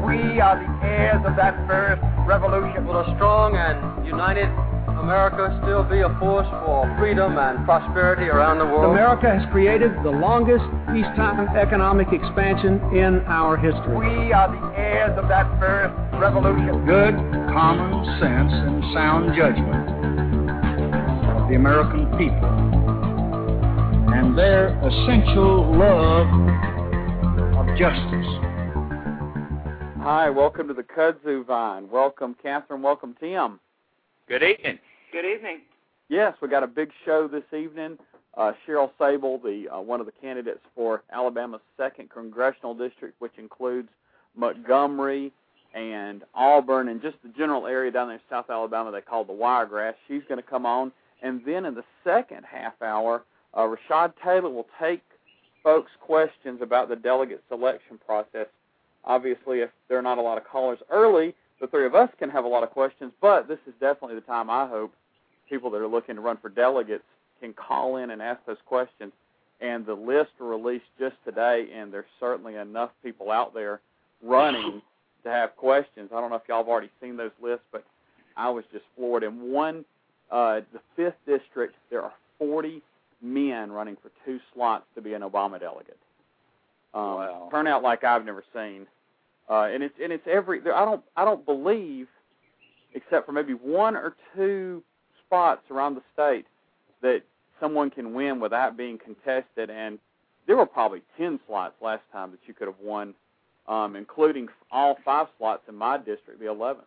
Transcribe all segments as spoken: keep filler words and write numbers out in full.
We are the heirs of that first revolution. Will a strong and united America still be a force for freedom and prosperity around the world? America has created the longest peacetime economic expansion in our history. We are the heirs of that first revolution. Good common sense and sound judgment of the American people and their essential love of justice. Hi, welcome to the Kudzu Vine. Welcome, Catherine. Welcome, Tim. Good evening. Good evening. Yes, we got a big show this evening. Uh, Cheryl Sable, the uh, one of the candidates for Alabama's second congressional district, which includes Montgomery and Auburn and just the general area down there in South Alabama they call the Wiregrass. She's going to come on. And then in the second half hour, uh, Rashad Taylor will take folks' questions about the delegate selection process. Obviously, if there are not a lot of callers early, the three of us can have a lot of questions, but this is definitely the time I hope people that are looking to run for delegates can call in and ask those questions. And the list were released just today, and there's certainly enough people out there running to have questions. I don't know if y'all have already seen those lists, but I was just floored. In one, uh, the fifth district, there are forty men running for two slots to be an Obama delegate. Um, wow. Turnout like I've never seen. Uh, and it's and it's every. I don't I don't believe, except for maybe one or two spots around the state, that someone can win without being contested. And there were probably ten slots last time that you could have won, um, including all five slots in my district, the eleventh.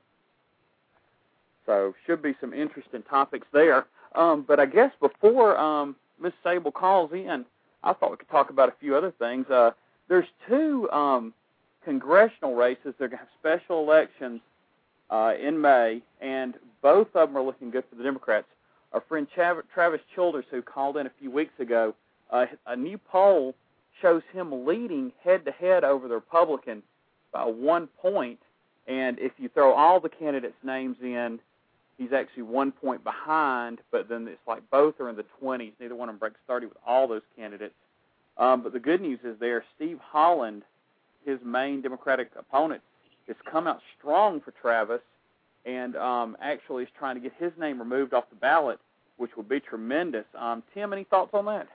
So should be some interesting topics there. Um, but I guess before um, Miz Sable calls in, I thought we could talk about a few other things. Uh, there's two. Um, congressional races. They're going to have special elections uh, in May, and both of them are looking good for the Democrats. Our friend Chav- Travis Childers, who called in a few weeks ago, uh, a new poll shows him leading head-to-head over the Republican by one point, and if you throw all the candidates' names in, he's actually one point behind, but then it's like both are in the twenties. Neither one of them breaks thirty with all those candidates. Um, but the good news is there, Steve Holland, his main Democratic opponent, has come out strong for Travis and um, actually is trying to get his name removed off the ballot, which would be tremendous. Um, Tim, any thoughts on that?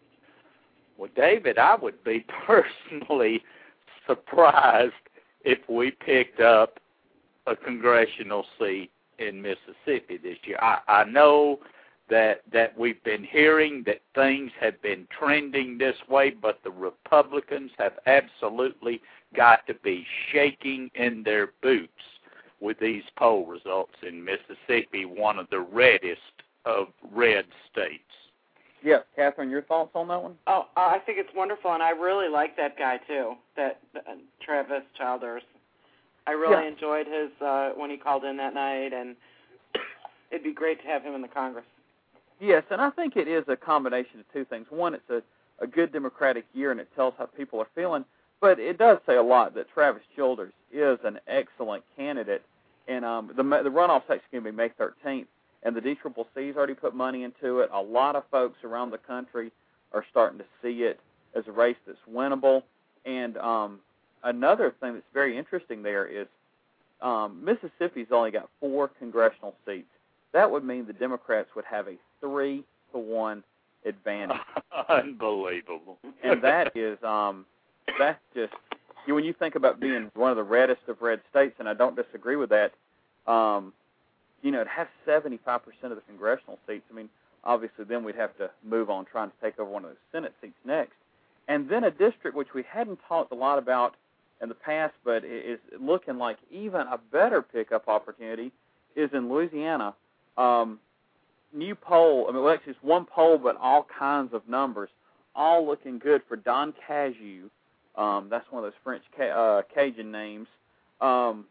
Well, David, I would be personally surprised if we picked up a congressional seat in Mississippi this year. I, I know that that we've been hearing that things have been trending this way, but the Republicans have absolutely got to be shaking in their boots with these poll results in Mississippi, one of the reddest of red states. Yes, Catherine, your thoughts on that one? Oh, I think it's wonderful, and I really like that guy too, that uh, Travis Childers. I really yeah. enjoyed his uh, when he called in that night, and it'd be great to have him in the Congress. Yes, and I think it is a combination of two things. One, it's a, a good Democratic year, and it tells how people are feeling. But it does say a lot that Travis Childers is an excellent candidate. And um, the, the runoff's actually going to be May thirteenth, and the D C C C's already put money into it. A lot of folks around the country are starting to see it as a race that's winnable. And um, another thing that's very interesting there is um, Mississippi's only got four congressional seats. That would mean the Democrats would have a three to one advantage. Unbelievable. And that is, um, that's just, you, when you think about being one of the reddest of red states, and I don't disagree with that, um, you know, it has seventy-five percent of the congressional seats. I mean, obviously then we'd have to move on trying to take over one of those Senate seats next. And then a district which we hadn't talked a lot about in the past, but is looking like even a better pickup opportunity, is in Louisiana. Um, new poll, I mean, well, actually it's one poll, but all kinds of numbers, all looking good for Don Cajou. Um, that's one of those French ca- uh, Cajun names. Um,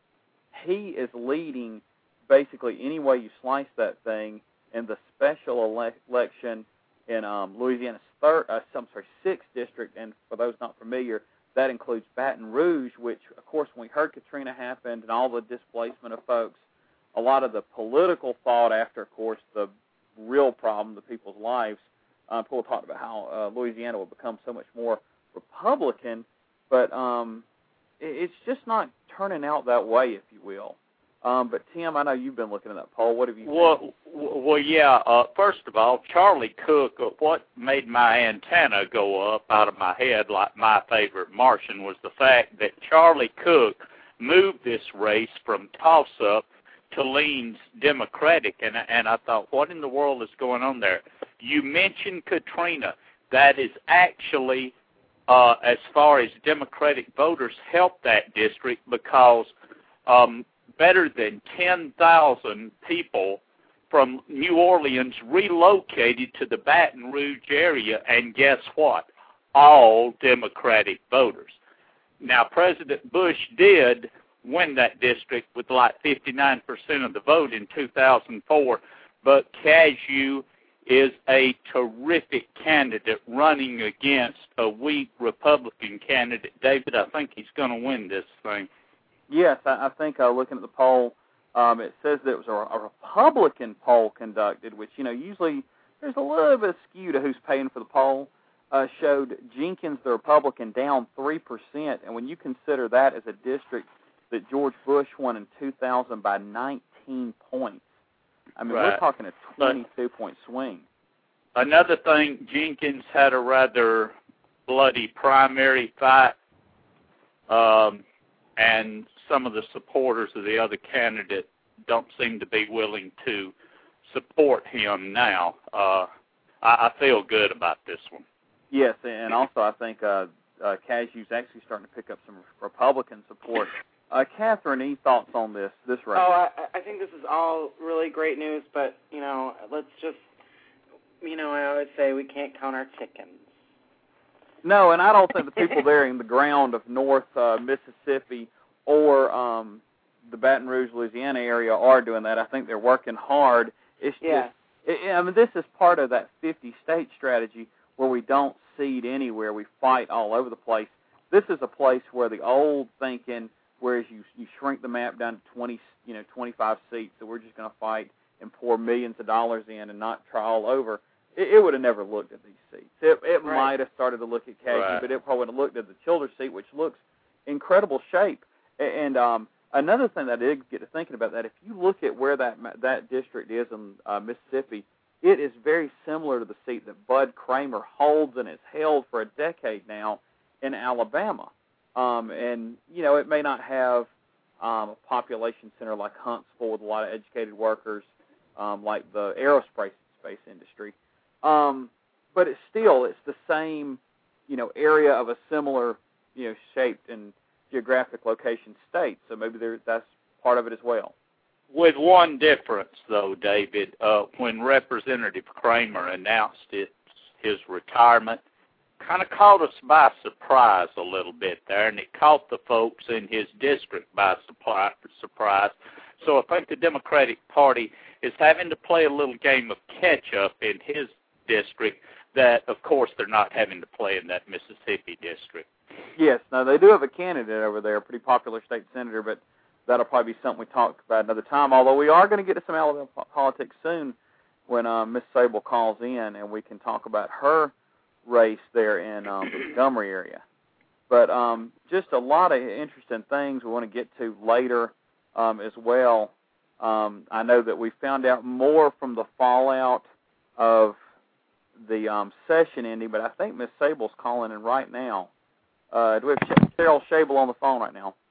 he is leading basically any way you slice that thing in the special ele- election in um, Louisiana's third, uh, I'm sorry, sixth district, and for those not familiar, that includes Baton Rouge, which, of course, when we heard Katrina happened and all the displacement of folks, a lot of the political thought after, of course, the real problem, the people's lives, uh, people talked about how uh, Louisiana would become so much more Republican, but um, it's just not turning out that way, if you will. Um, but Tim, I know you've been looking at that poll. What have you? Well, well, yeah. Uh, first of all, Charlie Cook. Uh, what made my antenna go up out of my head, like my favorite Martian, was the fact that Charlie Cook moved this race from toss-up to leans Democratic, and and I thought, what in the world is going on there? You mentioned Katrina. That is actually, uh, as far as Democratic voters, helped that district because um, better than ten thousand people from New Orleans relocated to the Baton Rouge area, and guess what? All Democratic voters. Now, President Bush did win that district with like fifty-nine percent of the vote in two thousand four, but Cashew is a terrific candidate running against a weak Republican candidate. David, I think he's going to win this thing. Yes, I, I think uh, looking at the poll, um, it says that it was a, a Republican poll conducted, which, you know, usually there's a little bit of skew to who's paying for the poll, uh, showed Jenkins, the Republican, down three percent. And when you consider that as a district that George Bush won in two thousand by nineteen points, I mean, right. We're talking a twenty-two point swing. Another thing, Jenkins had a rather bloody primary fight, um, and some of the supporters of the other candidate don't seem to be willing to support him now. Uh, I, I feel good about this one. Yes, and also I think uh, uh, Cashew's actually starting to pick up some Republican support. Uh, Catherine, any thoughts on this this race? Oh, I, I think this is all really great news, but, you know, let's just, you know, I always say we can't count our chickens. No, and I don't think the people there in the ground of North uh, Mississippi or um, the Baton Rouge, Louisiana area are doing that. I think they're working hard. It's yeah. just, it, I mean, this is part of that fifty-state strategy where we don't seed anywhere. We fight all over the place. This is a place where the old thinking, whereas you you shrink the map down to twenty, you know, twenty-five seats, that we're just going to fight and pour millions of dollars in and not try all over. It, it would have never looked at these seats. It, it right. might have started to look at Casey, right. but it probably would have looked at the Childers seat, which looks incredible shape. And um, another thing that I did get to thinking about that, if you look at where that that district is in uh, Mississippi, it is very similar to the seat that Bud Kramer holds and has held for a decade now in Alabama. Um, and, you know, it may not have um, a population center like Huntsville with a lot of educated workers, um, like the aerospace space industry. Um, but it's still, it's the same, you know, area of a similar, you know, shaped and geographic location state. So maybe there, that's part of it as well. With one difference, though, David, uh, when Representative Kramer announced it, his retirement, kind of caught us by surprise a little bit there, and it caught the folks in his district by surprise. So I think the Democratic Party is having to play a little game of catch-up in his district that, of course, they're not having to play in that Mississippi district. Yes. Now, they do have a candidate over there, a pretty popular state senator, but that'll probably be something we talk about another time, although we are going to get to some Alabama politics soon when uh, Miss Sable calls in, and we can talk about her race there in um, the Montgomery area. But um, just a lot of interesting things we want to get to later um, as well. Um, I know that we found out more from the fallout of the um, session ending, but I think Miss Sable's calling in right now. Uh, do we have Cheryl Shable on the phone right now?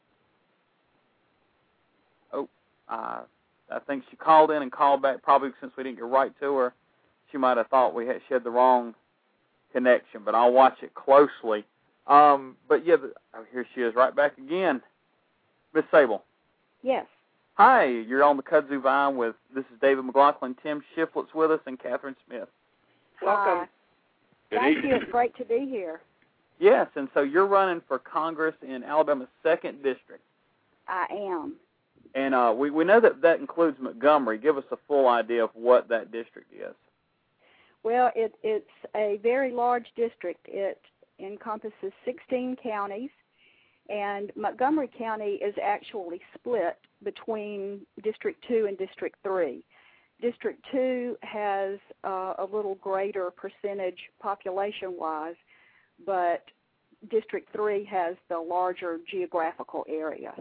Oh, uh, I think she called in and called back, probably since we didn't get right to her. She might have thought we had, she had the wrong connection, but I'll watch it closely. Um, but, yeah, the, oh, here she is right back again. Miss Sable. Yes. Hi, you're on the Kudzu Vine with, this is David McLaughlin, Tim Shiflett's with us, and Catherine Smith. Welcome. Good Thank evening. you. It's great to be here. Yes, and so you're running for Congress in Alabama's second district. I am. And uh, we, we know that that includes Montgomery. Give us a full idea of what that district is. Well, it, it's a very large district. It encompasses sixteen counties, and Montgomery County is actually split between District two and District three. District two has uh, a little greater percentage population-wise, but District three has the larger geographical area.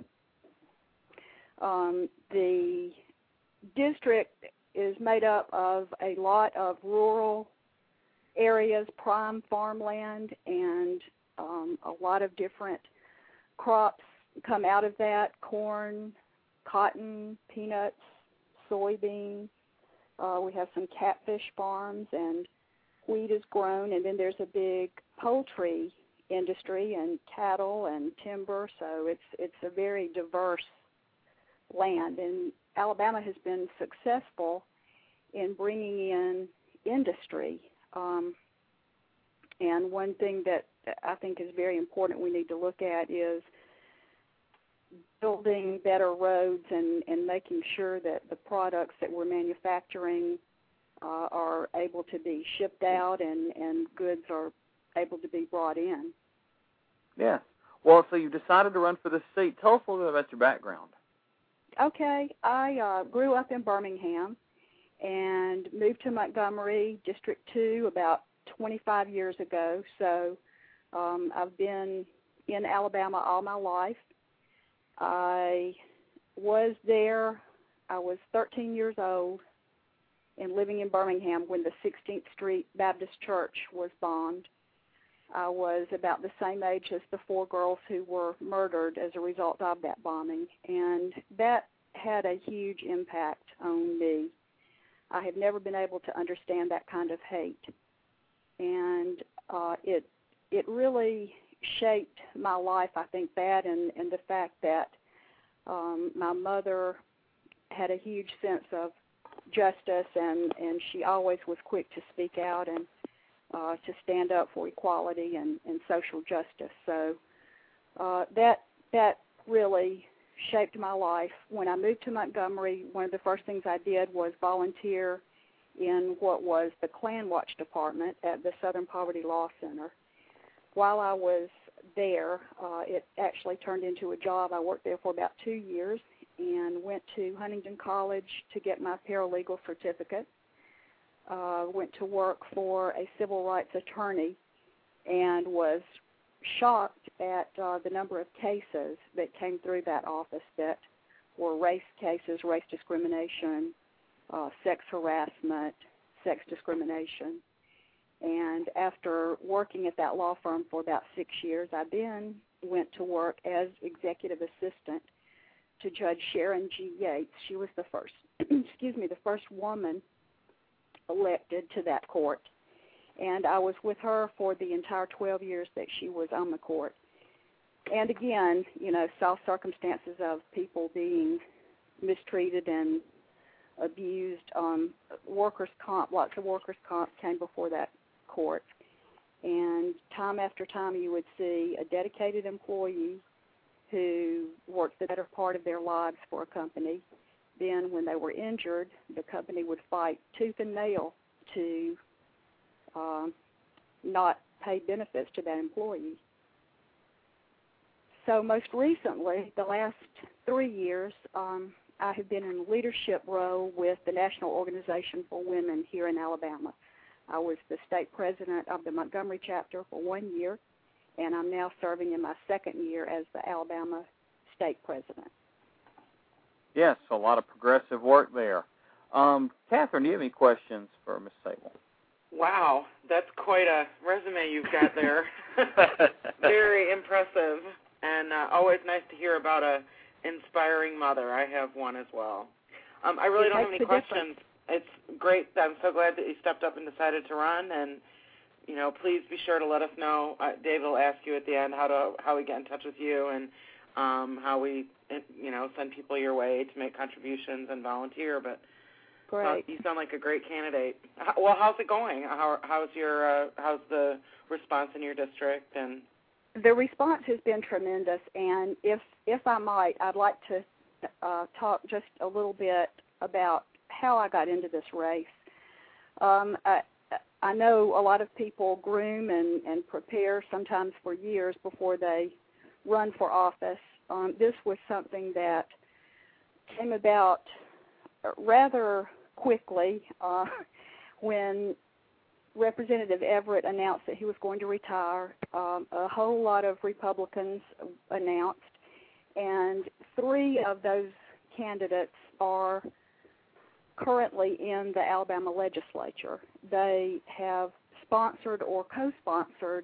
Um, the district is made up of a lot of rural areas, prime farmland, and um, a lot of different crops come out of that: corn, cotton, peanuts, soybeans. Uh, we have some catfish farms, and wheat is grown, and then there's a big poultry industry and cattle and timber. So it's it's a very diverse land, and Alabama has been successful in bringing in industry. Um, and one thing that I think is very important we need to look at is building better roads and, and making sure that the products that we're manufacturing uh, are able to be shipped out and, and goods are able to be brought in. Yeah. Well, so you decided to run for this seat. Tell us a little bit about your background. Okay. I uh, grew up in Birmingham and moved to Montgomery, District two, about twenty-five years ago. So um, I've been in Alabama all my life. I was there, I was thirteen years old and living in Birmingham when the sixteenth Street Baptist Church was bombed. I was about the same age as the four girls who were murdered as a result of that bombing, and that had a huge impact on me. I have never been able to understand that kind of hate, and uh, it it really shaped my life, I think, that and, and the fact that um, my mother had a huge sense of justice, and, and she always was quick to speak out and uh, to stand up for equality and, and social justice. So uh, that that really shaped my life. When I moved to Montgomery, one of the first things I did was volunteer in what was the Klan Watch Department at the Southern Poverty Law Center. While I was there, uh, it actually turned into a job. I worked there for about two years and went to Huntington College to get my paralegal certificate. Uh, went to work for a civil rights attorney and was shocked at uh, the number of cases that came through that office that were race cases, race discrimination, uh, sex harassment, sex discrimination. And after working at that law firm for about six years, I then went to work as executive assistant to Judge Sharon G. Yates. She was the first, excuse me, the first woman elected to that court. And I was with her for the entire twelve years that she was on the court. And again, you know, saw circumstances of people being mistreated and abused. Um, workers' comp, lots of workers' comp came before that court. And time after time you would see a dedicated employee who worked the better part of their lives for a company. Then when they were injured, the company would fight tooth and nail to uh, not pay benefits to that employee. So most recently, the last three years, um, I have been in a leadership role with the National Organization for Women here in Alabama. I was the state president of the Montgomery chapter for one year, and I'm now serving in my second year as the Alabama state president. Yes, a lot of progressive work there. Um, Catherine, do you have any questions for Miz Sable? Wow, that's quite a resume you've got there. Very impressive, and uh, always nice to hear about a inspiring mother. I have one as well. Um, I really it don't have any questions. Difference. It's great. I'm so glad that you stepped up and decided to run, and you know, please be sure to let us know. Uh, Dave will ask you at the end how to how we get in touch with you and um, how we you know send people your way to make contributions and volunteer. But great. Uh, you sound like a great candidate. How, well, how's it going? How, how's your uh, how's the response in your district? And the response has been tremendous. And if if I might, I'd like to uh, talk just a little bit about how I got into this race. Um, I, I know a lot of people groom and, and prepare sometimes for years before they run for office. Um, this was something that came about rather quickly uh, when Representative Everett announced that he was going to retire. Um, a whole lot of Republicans announced, and three of those candidates are currently in the Alabama legislature. They have sponsored or co-sponsored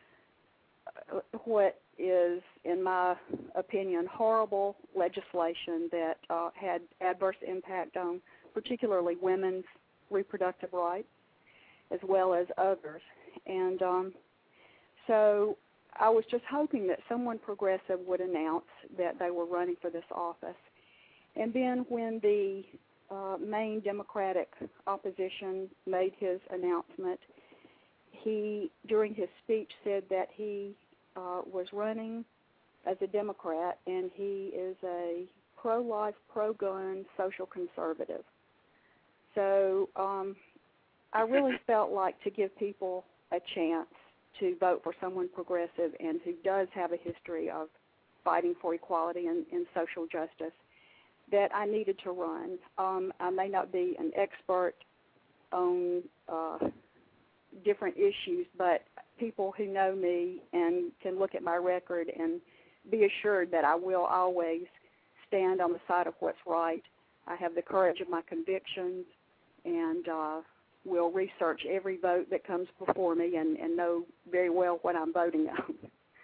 what is, in my opinion, horrible legislation that uh, had adverse impact on particularly women's reproductive rights as well as others. And um, so I was just hoping that someone progressive would announce that they were running for this office. And then when the uh, main Democratic opposition made his announcement, he, during his speech, said that he uh, was running as a Democrat, and he is a pro-life, pro-gun social conservative. So um, I really felt like to give people a chance to vote for someone progressive and who does have a history of fighting for equality and, and social justice, that I needed to run. Um, I may not be an expert on uh, different issues, but people who know me and can look at my record and be assured that I will always stand on the side of what's right. I have the courage of my convictions and uh, will research every vote that comes before me and, and know very well what I'm voting on.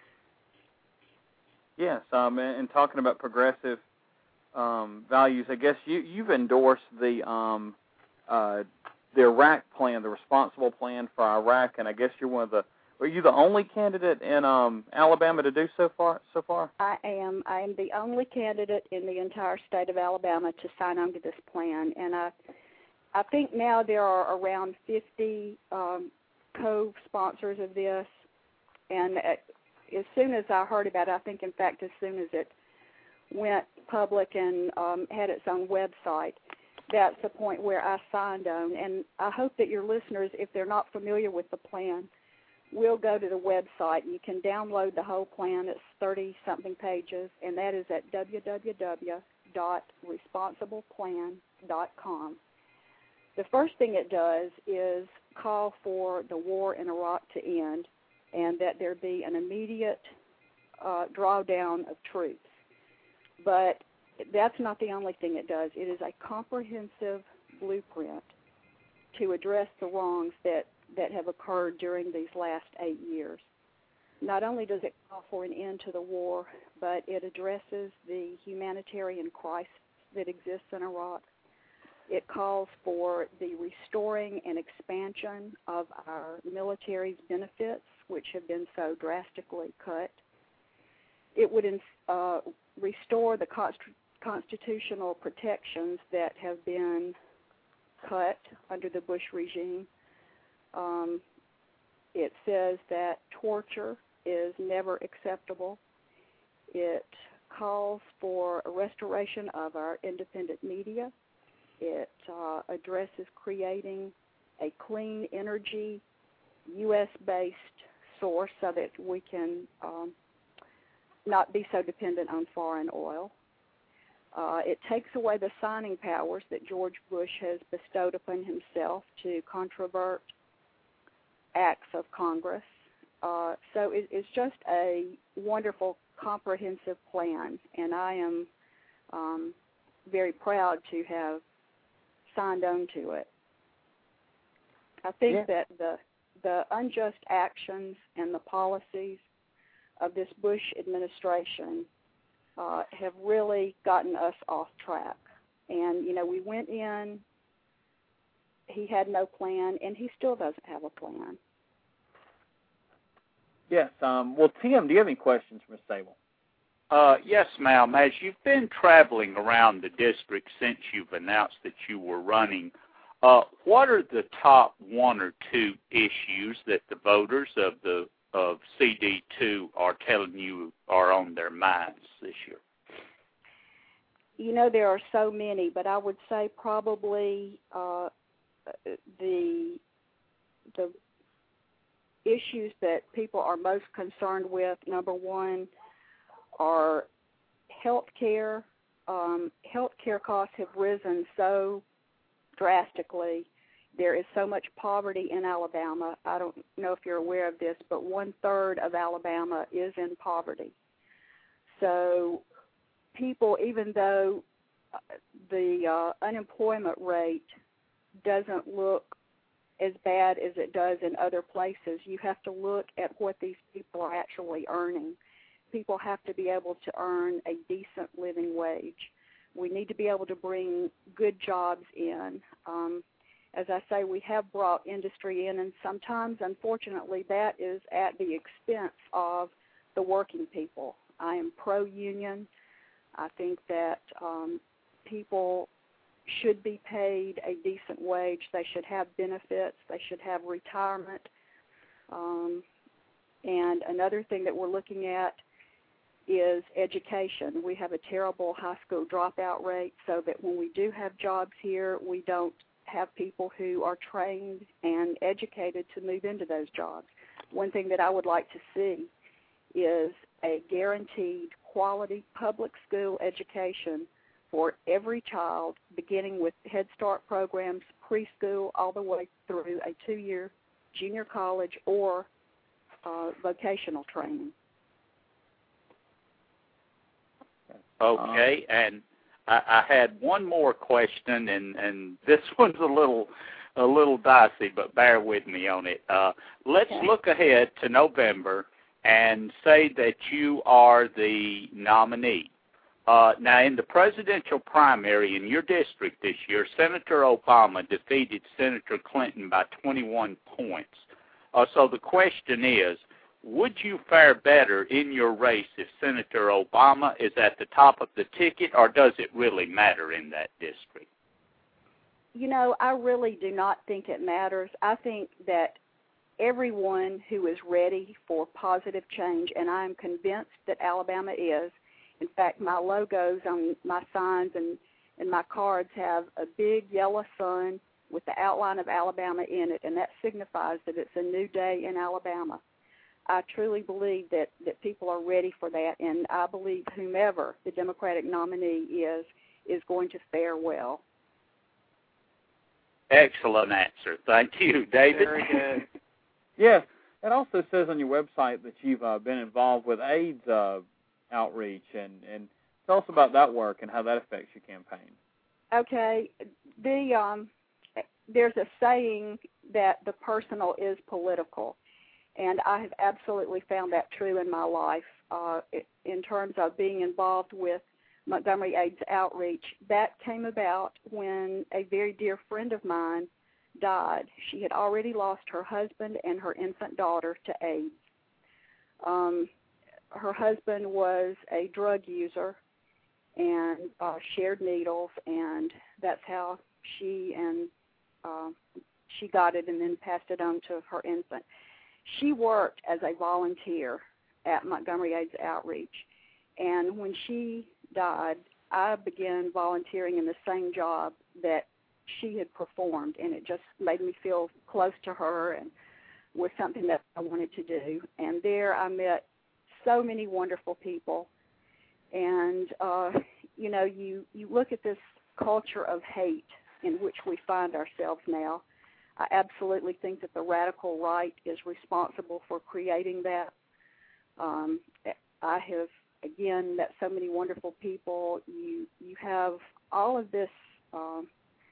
Yes, um, and, and talking about progressive um, values, I guess you, you've endorsed the um, uh, the Iraq plan, the responsible plan for Iraq, and I guess you're one of the. Are you the only candidate in um, Alabama to do so far? So far, I am. I am the only candidate in the entire state of Alabama to sign on to this plan, and I, I think now there are around fifty um, co-sponsors of this. And as soon as I heard about it, I think, in fact, as soon as it went public and um, had its own website, that's the point where I signed on. And I hope that your listeners, if they're not familiar with the plan, will go to the website. You can download the whole plan. It's thirty-something pages, and that is at w w w dot responsible plan dot com. The first thing it does is call for the war in Iraq to end and that there be an immediate uh, drawdown of troops. But that's not the only thing it does. It is a comprehensive blueprint to address the wrongs that, that have occurred during these last eight years. Not only does it call for an end to the war, but it addresses the humanitarian crisis that exists in Iraq. It calls for the restoring and expansion of our military's benefits, which have been so drastically cut. It would uh, restore the const- constitutional protections that have been cut under the Bush regime. Um, it says that torture is never acceptable. It calls for a restoration of our independent media. It uh, addresses creating a clean energy, U S-based source so that we can um, not be so dependent on foreign oil. Uh, it takes away the signing powers that George Bush has bestowed upon himself to controvert acts of Congress. Uh, so it, it's just a wonderful, comprehensive plan, and I am um, very proud to have signed on to it. I think yeah. that the the unjust actions and the policies of this Bush administration uh, have really gotten us off track. And, you know, we went in, he had no plan, and he still doesn't have a plan. Yes. Um, well, Tim, do you have any questions for Miz Sable? Uh, yes, ma'am. As you've been traveling around the district since you've announced that you were running, uh, what are the top one or two issues that the voters of the of C D two are telling you are on their minds this year? You know, there are so many, but I would say probably uh, the the issues that people are most concerned with, number one, are health care. Um, health care costs have risen so drastically there is so much poverty in Alabama. I don't know if you're aware of this, but one-third of Alabama is in poverty. So people, even though the uh, unemployment rate doesn't look as bad as it does in other places, you have to look at what these people are actually earning. People have to be able to earn a decent living wage. We need to be able to bring good jobs in. Um, as I say, we have brought industry in, and sometimes, unfortunately, that is at the expense of the working people. I am pro-union. I think that um, people should be paid a decent wage. They should have benefits. They should have retirement. Um, and another thing that we're looking at is education. We have a terrible high school dropout rate, so that when we do have jobs here, we don't have people who are trained and educated to move into those jobs. One thing that I would like to see is a guaranteed quality public school education for every child, beginning with Head Start programs, preschool, all the way through a two-year junior college or uh, vocational training. Okay, and I, I had one more question, and, and this one's a little a little dicey, but bear with me on it. Uh, let's okay. look ahead to November and say that you are the nominee. Uh, now, in the presidential primary in your district this year, Senator Obama defeated Senator Clinton by twenty-one points. Uh, so the question is, would you fare better in your race if Senator Obama is at the top of the ticket, or does it really matter in that district? You know, I really do not think it matters. I think that everyone who is ready for positive change, and I am convinced that Alabama is. In fact, my logos on my signs and, and my cards have a big yellow sun with the outline of Alabama in it, and that signifies that it's a new day in Alabama. I truly believe that, that people are ready for that, and I believe whomever the Democratic nominee is, is going to fare well. Excellent answer. Thank you, David. Very good. Yes, it also says on your website that you've uh, been involved with AIDS uh, outreach, and, and tell us about that work and how that affects your campaign. Okay. The um, there's a saying that the personal is political, and I have absolutely found that true in my life uh, in terms of being involved with Montgomery AIDS Outreach. That came about when a very dear friend of mine died. She had already lost her husband and her infant daughter to AIDS. Um, her husband was a drug user and uh, shared needles, and that's how she and uh, she got it and then passed it on to her infant. She worked as a volunteer at Montgomery AIDS Outreach, and when she died, I began volunteering in the same job that she had performed, and it just made me feel close to her and was something that I wanted to do. And there I met so many wonderful people, and uh, you know, you, you look at this culture of hate in which we find ourselves now. I absolutely think that the radical right is responsible for creating that. Um, I have, again, met so many wonderful people. You you have all of this. Um,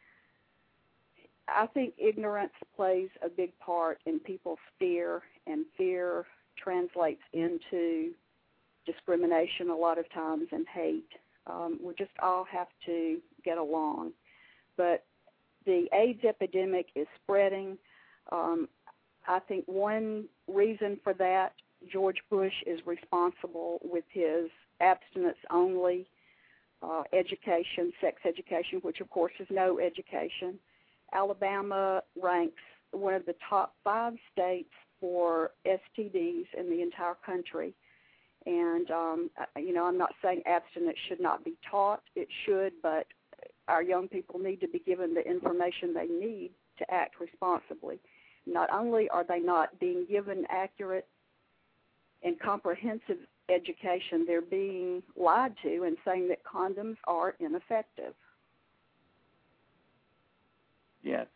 I think ignorance plays a big part in people's fear, and fear translates into discrimination a lot of times and hate. Um, we just all have to get along. But the AIDS epidemic is spreading. Um, I think one reason for that, George Bush is responsible with his abstinence-only uh, education, sex education, which, of course, is no education. Alabama ranks one of the top five states for S T Ds in the entire country. And, um, you know, I'm not saying abstinence should not be taught. It should, but our young people need to be given the information they need to act responsibly. Not only are they not being given accurate and comprehensive education, they're being lied to and saying that condoms are ineffective. Yes.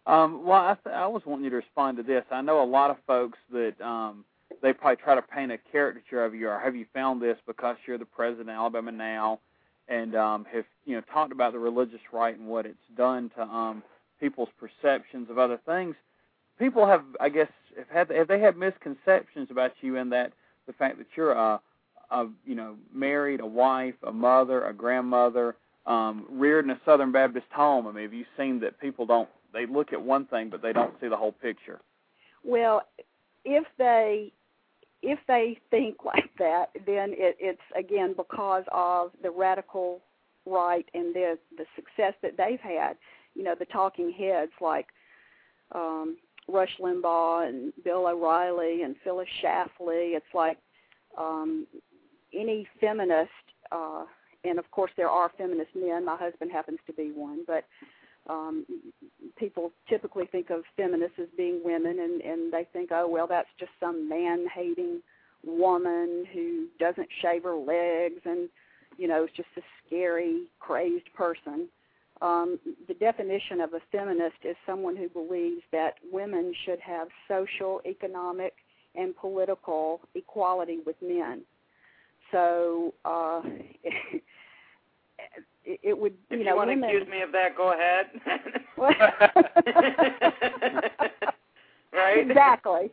Um, well, I, th- I was wanting you to respond to this. I know a lot of folks that um, they probably try to paint a caricature of you, or have you found this because you're the president of Alabama now, and um, have you know talked about the religious right and what it's done to um, people's perceptions of other things. People have, I guess, have had have they had misconceptions about you in that the fact that you're a, a you know married, a wife, a mother, a grandmother, um, reared in a Southern Baptist home. I mean, have you seen that people don't? They look at one thing, but they don't see the whole picture. Well, if they if they think like that, then it, it's again because of the radical right and the the success that they've had. You know, the talking heads like um, Rush Limbaugh and Bill O'Reilly and Phyllis Schlafly. It's like um, any feminist, uh, and of course there are feminist men. My husband happens to be one, but Um, people typically think of feminists as being women, and, and they think, oh, well, that's just some man-hating woman who doesn't shave her legs and, you know, is just a scary, crazed person. Um, the definition of a feminist is someone who believes that women should have social, economic, and political equality with men. So uh, it, it would, you if know, you want women, to accuse me of that, go ahead. Right? Exactly.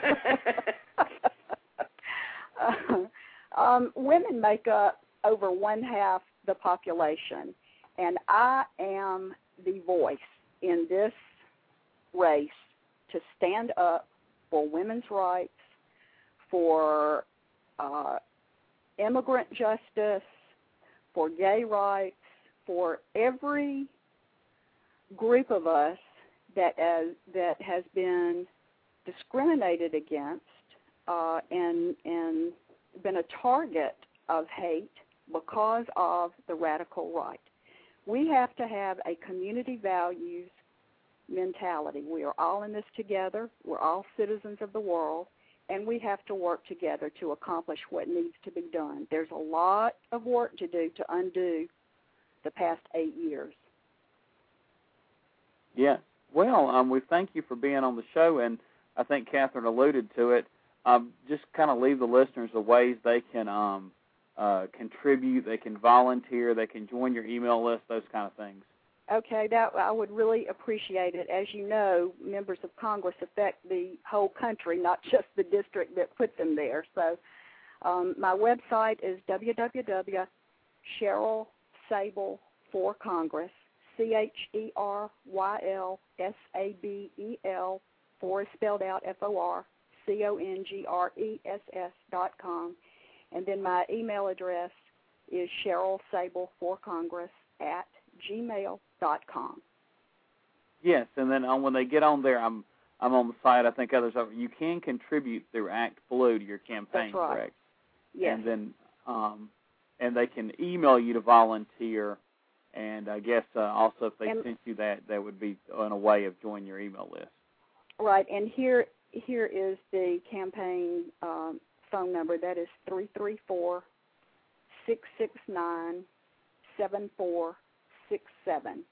uh, um, women make up over one half the population, and I am the voice in this race to stand up for women's rights, for uh, immigrant justice, for gay rights, for every group of us that as, that has been discriminated against uh, and and been a target of hate because of the radical right. We have to have a community values mentality. We are all in this together. We're all citizens of the world, and we have to work together to accomplish what needs to be done. There's a lot of work to do to undo the past eight years. Yeah. Well, um, we thank you for being on the show, and I think Catherine alluded to it. Um, just kind of leave the listeners the ways they can um, uh, contribute, they can volunteer, they can join your email list, those kind of things. Okay, that I would really appreciate it. As you know, members of Congress affect the whole country, not just the district that put them there. So um, my website is w w w dot Cheryl Sable for Congress, C H E R Y L S A B E L, for is spelled out F O R, C O N G R E S S dot com. And then my email address is Cheryl Sable for Congress at gmail dot com. Yes, and then um, when they get on there, I'm I'm on the site. I think others are. You can contribute through Act Blue to your campaign, That's right. correct? Yes. And then um, and they can email you to volunteer. And I guess uh, also if they and, sent you that, that would be in a way of joining your email list. Right, and here here is the campaign um, phone number. That is three three four, six six nine, seven four six seven.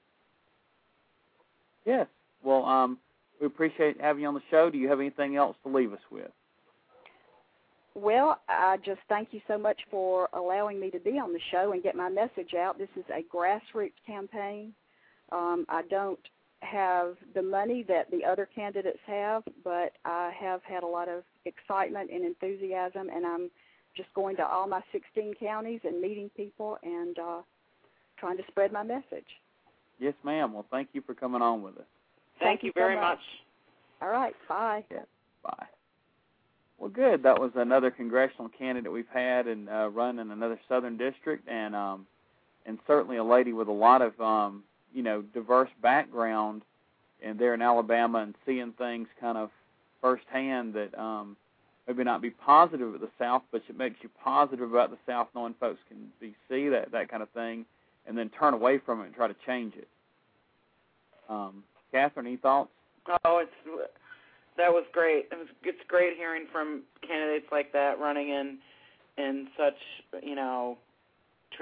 Yes. Well, um, we appreciate having you on the show. Do you have anything else to leave us with? Well, I just thank you so much for allowing me to be on the show and get my message out. This is a grassroots campaign. Um, I don't have the money that the other candidates have, but I have had a lot of excitement and enthusiasm, and I'm just going to all my sixteen counties and meeting people and uh, trying to spread my message. Yes, ma'am. Well, thank you for coming on with us. Thank, thank you very so much. much. All right. Bye. Yeah. Bye. Well, good. That was another congressional candidate we've had and uh, run in another southern district, and um, and certainly a lady with a lot of um, you know diverse background, and there in Alabama and seeing things kind of firsthand that um, maybe not be positive at the South, but it makes you positive about the South, knowing folks can be, see that that kind of thing, and then turn away from it and try to change it. Um, Catherine, any thoughts? Oh, it's that was great. It was it's great hearing from candidates like that running in in such you know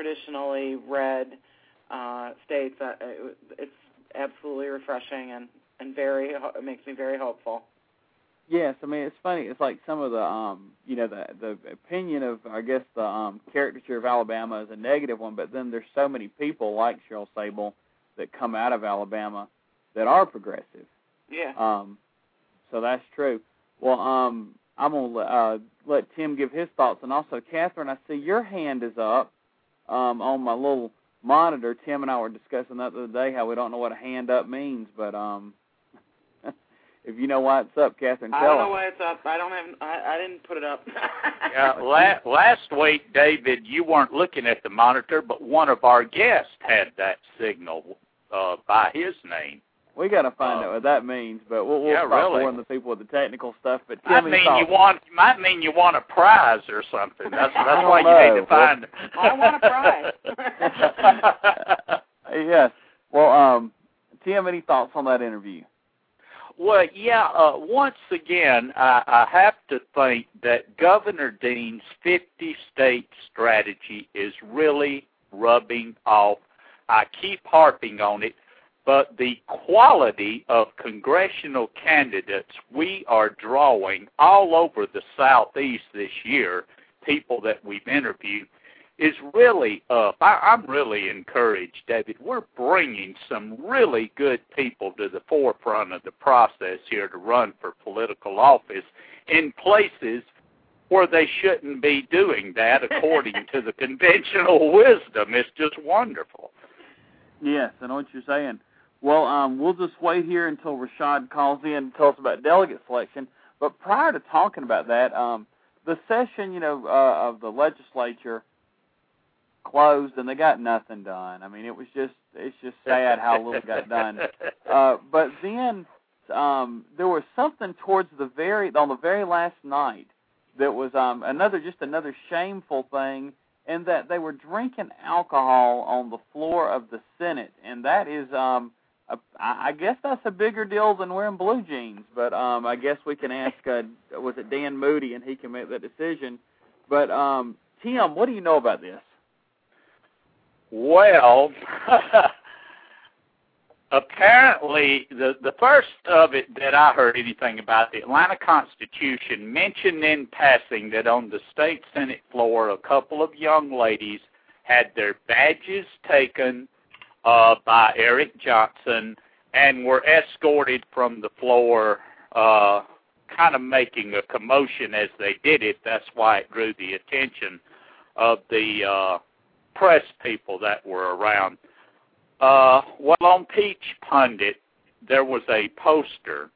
traditionally red uh, states. Uh, it, it's absolutely refreshing, and and very it makes me very hopeful. Yes, I mean, it's funny. It's like some of the, um, you know, the the opinion of, I guess, the um, caricature of Alabama is a negative one, but then there's so many people like Cheryl Sable that come out of Alabama that are progressive. Yeah. Um, so that's true. Well, um, I'm going to uh, let Tim give his thoughts, and also, Catherine, I see your hand is up um, on my little monitor. Tim and I were discussing that the other day, how we don't know what a hand up means, but... um. If you know why it's up, Catherine, tell I don't know us. why it's up. I don't have. I, I didn't put it up. Yeah, la- last week, David, you weren't looking at the monitor, but one of our guests had that signal uh, by his name. We got to find uh, out what that means, but we'll, we'll yeah, stop really. boring the people with the technical stuff. But I Tim, mean, thoughts. you want might mean you want a prize or something. That's I that's don't why know. you need to find. I want a prize. Yes. Well, um, Tim, any thoughts on that interview? Well, yeah, uh, once again, I, I have to think that Governor Dean's fifty-state strategy is really rubbing off. I keep harping on it, but the quality of congressional candidates we are drawing all over the Southeast this year, people that we've interviewed, is really up. I, I'm really encouraged, David. We're bringing some really good people to the forefront of the process here to run for political office in places where they shouldn't be doing that according to the conventional wisdom. It's just wonderful. Yes, I know what you're saying. Well, um, we'll just wait here until Rashad calls in and tells us about delegate selection. But prior to talking about that, um, the session, you know, uh, of the legislature closed and they got nothing done. I mean, it was just it's just sad how little got done. Uh, but then um, there was something towards the very on the very last night that was um, another just another shameful thing, in that they were drinking alcohol on the floor of the Senate, and that is um, a, I guess that's a bigger deal than wearing blue jeans. But um, I guess we can ask uh, was it Dan Moody, and he can make that decision. But um, Tim, what do you know about this? Well, apparently the, the first of it that I heard anything about, the Atlanta Constitution mentioned in passing that on the state Senate floor, a couple of young ladies had their badges taken uh, by Eric Johnson and were escorted from the floor, uh, kind of making a commotion as they did it. That's why it drew the attention of the uh, press people that were around. Uh, well, on Peach Pundit, there was a poster.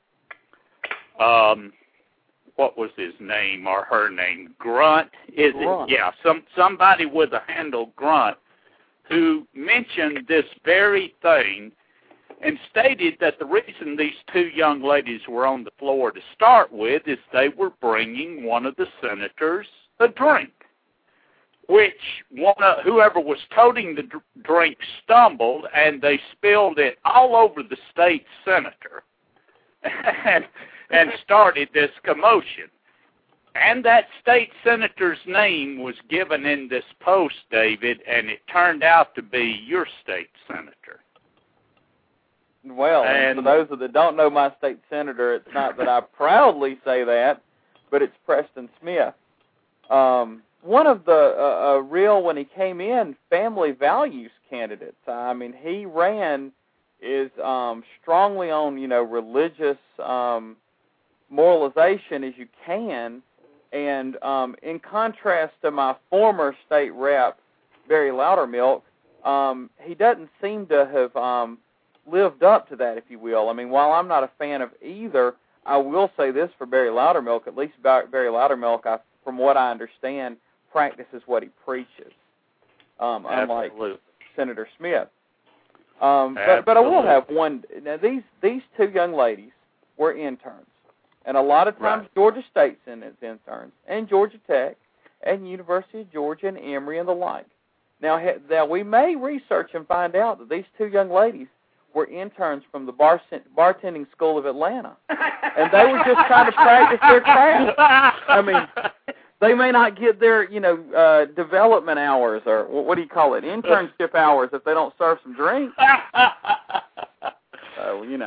Um, what was his name or her name? Grunt, is Grunt. it? Yeah, some somebody with a handle Grunt, who mentioned this very thing and stated that the reason these two young ladies were on the floor to start with is they were bringing one of the senators a drink, which one of, whoever was toting the dr- drink stumbled, and they spilled it all over the state senator and, and started this commotion. And that state senator's name was given in this post, David, and it turned out to be your state senator. Well, and And- for those that don't know my state senator, it's not that I proudly say that, but it's Preston Smith. Um, one of the uh, uh, real, when he came in, family values candidates. I mean, he ran is um, strongly on, you know, religious um, moralization as you can. And um, in contrast to my former state rep, Barry Loudermilk, um, he doesn't seem to have um, lived up to that, if you will. I mean, while I'm not a fan of either, I will say this for Barry Loudermilk, at least Barry Loudermilk, I, from what I understand, practices what he preaches, um, unlike Absolutely. Senator Smith. Um, but, but I will have one. Now, these these two young ladies were interns, and a lot of times Right. Georgia State sent its interns, and Georgia Tech, and University of Georgia, and Emory, and the like. Now, ha- now we may research and find out that these two young ladies were interns from the bar- bartending school of Atlanta, and they were just trying to practice their craft. I mean, they may not get their, you know, uh, development hours, or what do you call it, internship hours, if they don't serve some drinks. So, you know.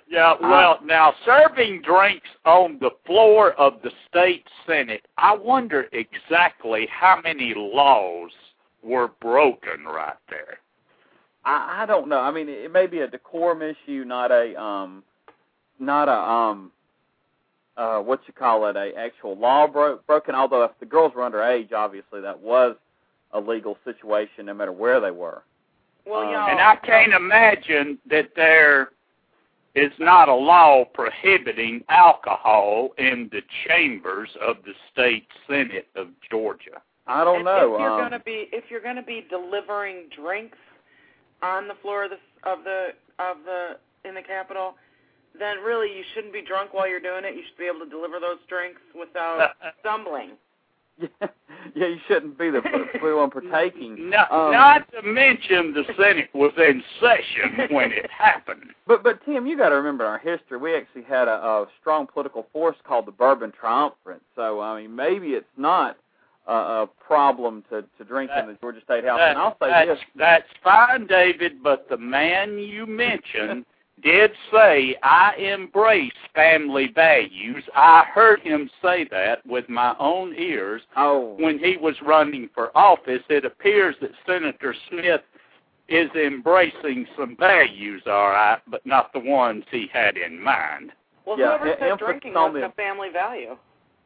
Yeah, well, uh, now, serving drinks on the floor of the state Senate, I wonder exactly how many laws were broken right there. I, I don't know. I mean, it may be a decorum issue, not a, um, not a, um, uh, what you call it, a actual law bro- broken, although if the girls were underage, obviously that was a legal situation no matter where they were. Well, um, y'all, and I can't imagine that there is not a law prohibiting alcohol in the chambers of the state Senate of Georgia. I don't and know. If you're um, going to be if you're going to be delivering drinks on the floor of the of the of the in the Capitol, then really you shouldn't be drunk while you're doing it. You should be able to deliver those drinks without stumbling. Yeah, yeah, you shouldn't be the one partaking. Not, um, not to mention the Senate was in session when it happened. But, but Tim, you got to remember in our history, we actually had a, a strong political force called the Bourbon Triumvirate. So, I mean, maybe it's not a, a problem to, to drink that, in the Georgia State House. That, and I'll say that's, this. That's fine, David, but the man you mentioned did say, I embrace family values. I heard him say that with my own ears oh. when he was running for office. It appears that Senator Smith is embracing some values, all right, but not the ones he had in mind. Well, yeah, whoever said drinking wasn't the... a family value?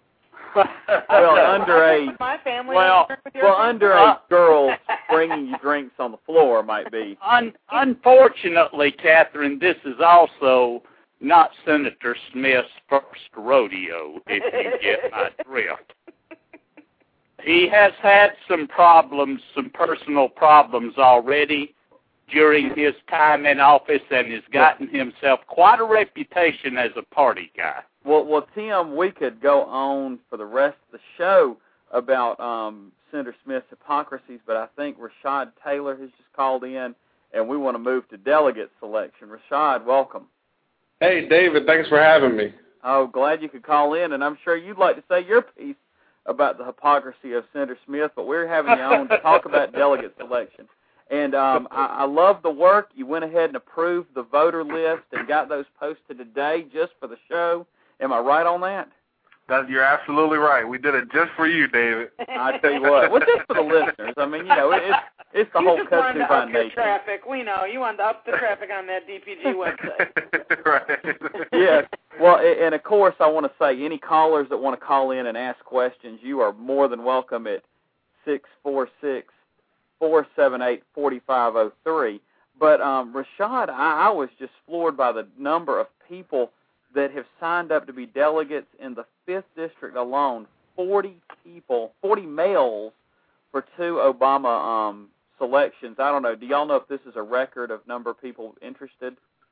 well, underage. My family well, with your well, underage uh, girls bringing you drinks on the floor might be. Un- unfortunately, Catherine, this is also not Senator Smith's first rodeo, if you get my drift. He has had some problems, some personal problems already during his time in office, and has gotten himself quite a reputation as a party guy. Well, well, Tim, we could go on for the rest of the show about um, Senator Smith's hypocrisies, but I think Rashad Taylor has just called in, and we want to move to delegate selection. Rashad, welcome. Hey, David, thanks for having me. Oh, glad you could call in, and I'm sure you'd like to say your piece about the hypocrisy of Senator Smith, but we're having you on to talk about delegate selection. And um, I, I love the work. You went ahead and approved the voter list and got those posted today just for the show. Am I right on that? That you're absolutely right. We did it just for you, David. I tell you what. Well, just for the listeners. I mean, you know, it, it's it's the you whole just Cut wanted Too to Fine up your Nation. traffic. We know you wanted to up the traffic on that D P G website. Right. Yes. Well, and of course, I want to say any callers that want to call in and ask questions, you are more than welcome at six four six, four seven eight, four five zero three. But um, Rashad, I, I was just floored by the number of people that have signed up to be delegates in the fifth District alone. forty people, forty males for two Obama um, selections. I don't know. Do y'all know if this is a record of number of people interested?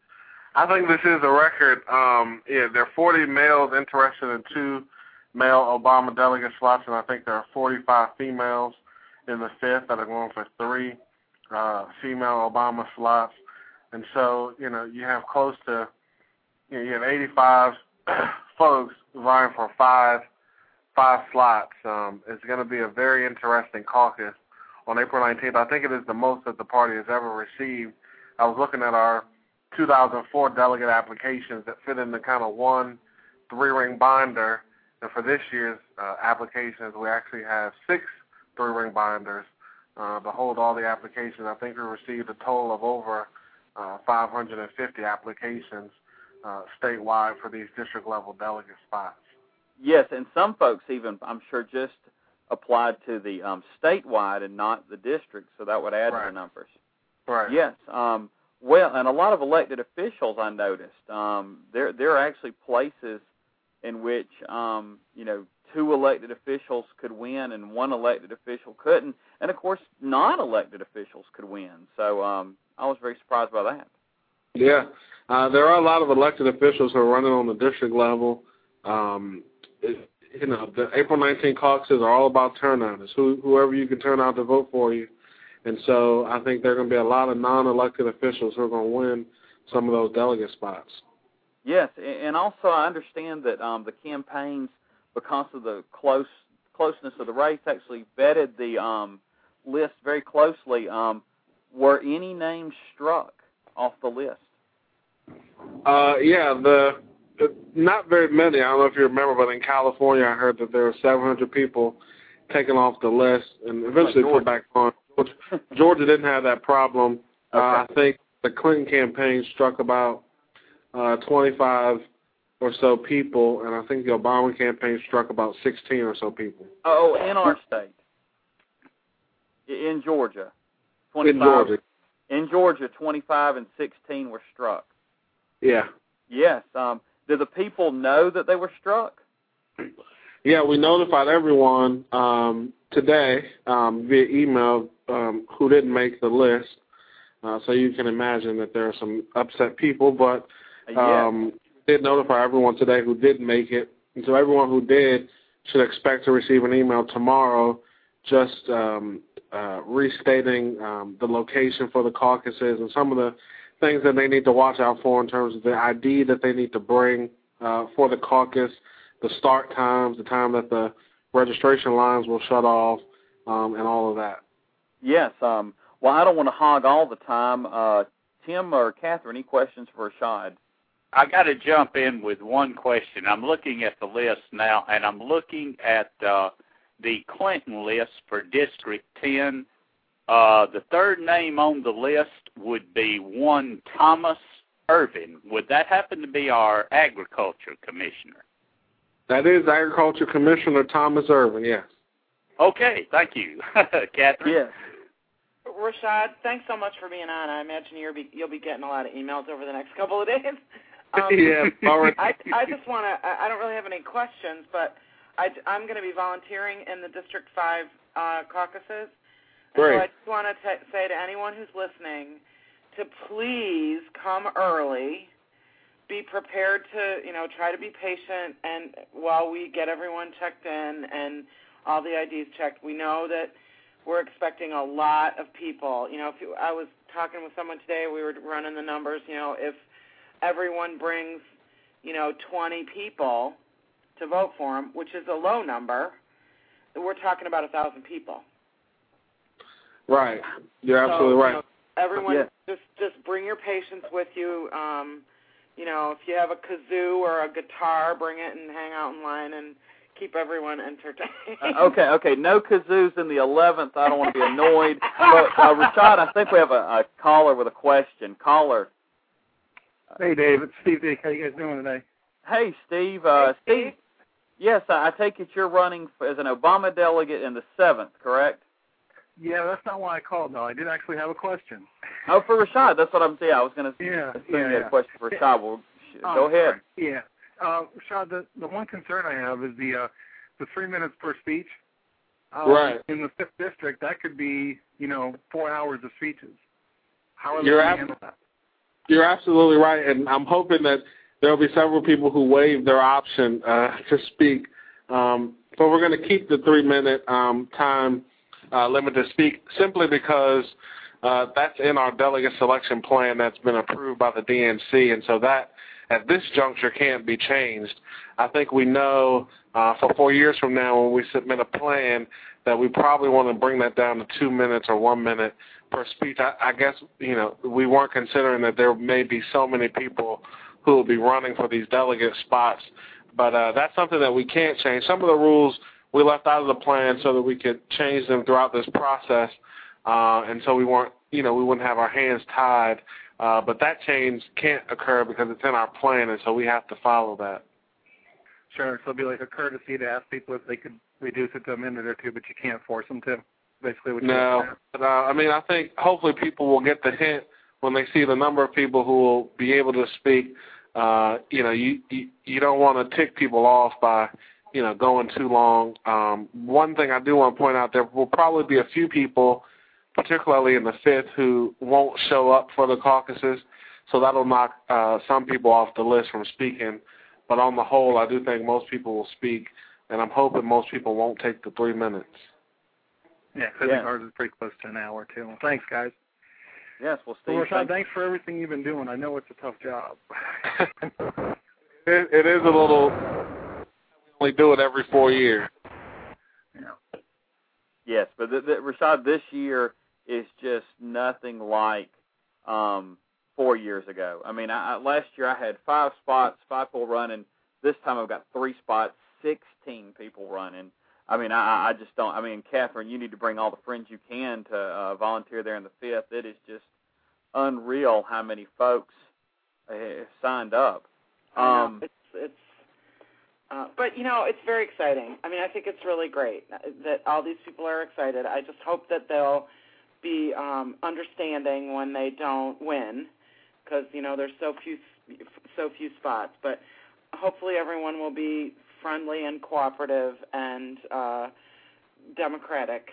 I think this is a record. Um, yeah, there are forty males interested in two male Obama delegate slots, and I think there are forty-five females in the fifth that are going for three uh, female Obama slots. And so, you know, you have close to You, know, you have eighty-five folks vying for five five slots. Um, it's going to be a very interesting caucus on April nineteenth. I think it is the most that the party has ever received. I was looking at our two thousand four delegate applications that fit into kind of one three-ring binder, and for this year's uh, applications, we actually have six three-ring binders uh, to hold all the applications. I think we received a total of over uh, five hundred fifty applications Uh, statewide for these district-level delegate spots. Yes, and some folks even, I'm sure, just applied to the um, statewide and not the district, so that would add right. to the numbers. Right. Yes. Um, well, and a lot of elected officials, I noticed, um, there there are actually places in which, um, you know, two elected officials could win and one elected official couldn't, and, of course, non-elected officials could win. So um, I was very surprised by that. Yeah. Uh, there are a lot of elected officials who are running on the district level. Um, it, you know, the April nineteenth caucuses are all about turnout. It's who, whoever you can turn out to vote for you. And so I think there are going to be a lot of non-elected officials who are going to win some of those delegate spots. Yes, and also I understand that um, the campaigns, because of the close closeness of the race, actually vetted the um, list very closely. Um, were any names struck off the list? Uh, yeah, the, the not very many. I don't know if you remember, but in California, I heard that there were seven hundred people taken off the list and eventually like put back on. Georgia, Georgia didn't have that problem. Okay. Uh, I think the Clinton campaign struck about uh, twenty-five or so people, and I think the Obama campaign struck about sixteen or so people. Oh, in our state, in Georgia, twenty-five. In Georgia. In Georgia, twenty-five and sixteen were struck. Yeah. Yes. Um, did the people know that they were struck? Yeah, we notified everyone um, today um, via email um, who didn't make the list. Uh, so you can imagine that there are some upset people, but um, we did notify everyone today who didn't make it. And so everyone who did should expect to receive an email tomorrow just um, uh, restating um, the location for the caucuses and some of the things that they need to watch out for in terms of the I D that they need to bring uh, for the caucus, the start times, the time that the registration lines will shut off, um, and all of that. Yes. Um, well, I don't want to hog all the time. Uh, Tim or Catherine, any questions for Rashad? I got to jump in with one question. I'm looking at the list now, and I'm looking at uh, the Clinton list for District ten. Uh, the third name on the list would be one Thomas Irvin. Would that happen to be our agriculture commissioner? That is Agriculture Commissioner Thomas Irvin, yes. Okay, thank you. Catherine? Yes. Rashad, thanks so much for being on. I imagine you'll be, you'll be getting a lot of emails over the next couple of days. Um, yeah, all right. I, I just want to, I don't really have any questions, but I, I'm going to be volunteering in the District five uh, caucuses. Great. So I just want to say to anyone who's listening to please come early. Be prepared to, you know, try to be patient, and while we get everyone checked in and all the I Ds checked, we know that we're expecting a lot of people. You know, if you, I was talking with someone today, we were running the numbers, you know, if everyone brings, you know, twenty people to vote for them, which is a low number, we're talking about one thousand people. Right. You're so, absolutely right. You know, everyone, Yeah. just, just bring your patience with you. Um, You know, if you have a kazoo or a guitar, bring it and hang out in line and keep everyone entertained. Uh, okay, okay. No kazoos in the eleventh. I don't want to be annoyed. But, uh, Rashad, I think we have a, a caller with a question. Caller. Hey, Dave. It's Steve Dick. How you guys doing today? Hey, Steve. Uh, hey, Steve. Steve. Yes, I, I take it you're running for, as an Obama delegate in the seventh, correct? Yeah, that's not why I called, though. I did actually have a question. Oh, for Rashad. That's what I'm saying. I was going to yeah, assume yeah, you had yeah. a question for Rashad. Well, sh- um, go ahead. Yeah. Uh, Rashad, the, the one concern I have is the uh, the three minutes per speech. Um, Right. In the fifth district, that could be, you know, four hours of speeches. How are they You're going to ab- handle that? You're absolutely right, and I'm hoping that there will be several people who waive their option uh, to speak. Um, but we're going to keep the three-minute um, time uh, limit to speak simply because uh, that's in our delegate selection plan that's been approved by the D N C, and so that at this juncture can't be changed. I think we know uh, for four years from now when we submit a plan that we probably want to bring that down to two minutes or one minute per speech. I, I guess, you know, we weren't considering that there may be so many people who will be running for these delegate spots, but uh, that's something that we can't change. Some of the rules we left out of the plan so that we could change them throughout this process, uh, and so we weren't, you know, we wouldn't have our hands tied. Uh, but that change can't occur because it's in our plan, and so we have to follow that. Sure. So it'd be like a courtesy to ask people if they could reduce it to a minute or two, but you can't force them to. Basically, what no. But, uh, I mean, I think hopefully people will get the hint when they see the number of people who will be able to speak. Uh, you know, you, you you don't want to tick people off by, you know, going too long. Um, one thing I do want to point out, there will probably be a few people, particularly in the fifth, who won't show up for the caucuses, so that'll knock uh, some people off the list from speaking. But on the whole, I do think most people will speak, and I'm hoping most people won't take the three minutes. Yeah, I Yeah. think ours is pretty close to an hour, too. Well, thanks, guys. Yes, well, Steve, Well, Rashad, thank- thanks for everything you've been doing. I know it's a tough job. it, it is a little, we only do it every four years. Yeah. Yes, but the, the, Rashad, this year is just nothing like um, four years ago. I mean, I, I, last year I had five spots, five people running. This time I've got three spots, sixteen people running. I mean, I, I just don't. I mean, Catherine, you need to bring all the friends you can to uh, volunteer there in the fifth. It is just unreal how many folks have signed up. Um, it's it's. Uh, but you know, it's very exciting. I mean, I think it's really great that all these people are excited. I just hope that they'll be um, understanding when they don't win, because you know there's so few so few spots. But hopefully, everyone will be friendly and cooperative and uh, democratic.